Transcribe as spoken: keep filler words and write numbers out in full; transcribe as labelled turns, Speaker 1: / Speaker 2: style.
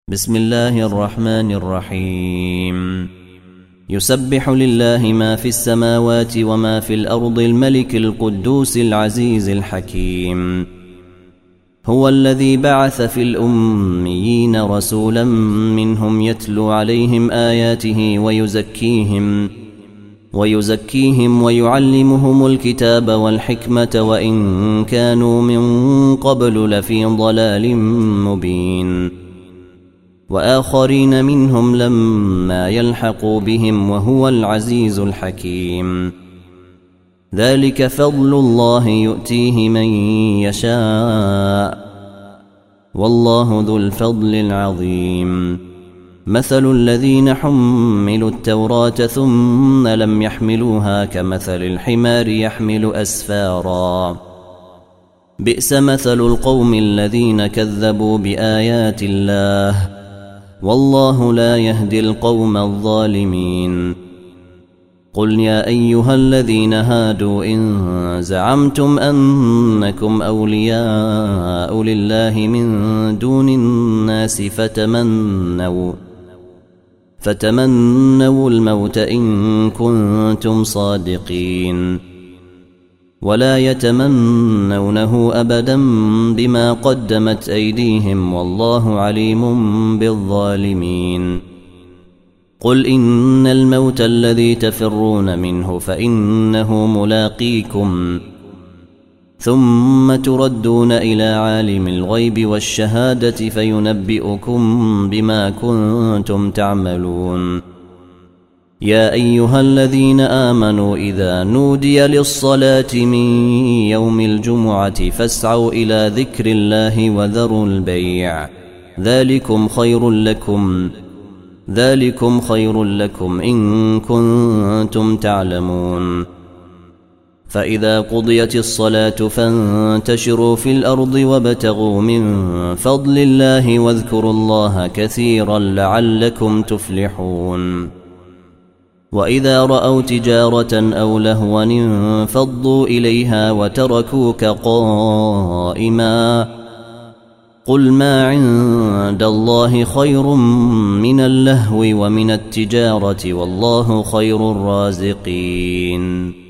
Speaker 1: بسم الله الرحمن الرحيم يسبح لله ما في السماوات وما في الأرض الملك القدوس العزيز الحكيم هو الذي بعث في الأميين رسولا منهم يتلو عليهم آياته ويزكيهم ويزكيهم ويعلمهم الكتاب والحكمة وإن كانوا من قبل لفي ضلال مبين وآخرين منهم لما يلحقوا بهم وهو العزيز الحكيم ذلك فضل الله يؤتيه من يشاء والله ذو الفضل العظيم مثل الذين حملوا التوراة ثم لم يحملوها كمثل الحمار يحمل أسفارا بئس مثل القوم الذين كذبوا بآيات الله والله لا يهدي القوم الظالمين قل يا أيها الذين هادوا إن زعمتم أنكم أولياء لله من دون الناس فتمنوا فتمنوا الموت إن كنتم صادقين ولا يتمنونه أبدا بما قدمت أيديهم والله عليم بالظالمين قل إن الموت الذي تفرون منه فإنه ملاقيكم ثم تردون إلى عالم الغيب والشهادة فينبئكم بما كنتم تعملون يا أيها الذين آمنوا إذا نودي للصلاة من يوم الجمعة فاسعوا إلى ذكر الله وذروا البيع ذلكم خير لكم ذلكم خير لكم إن كنتم تعلمون فإذا قضيت الصلاة فانتشروا في الأرض وابتغوا من فضل الله واذكروا الله كثيرا لعلكم تفلحون وإذا رأوا تجارة أو لهوا انفضوا إليها وتركوك قائما قل ما عند الله خير من اللهو ومن التجارة والله خير الرازقين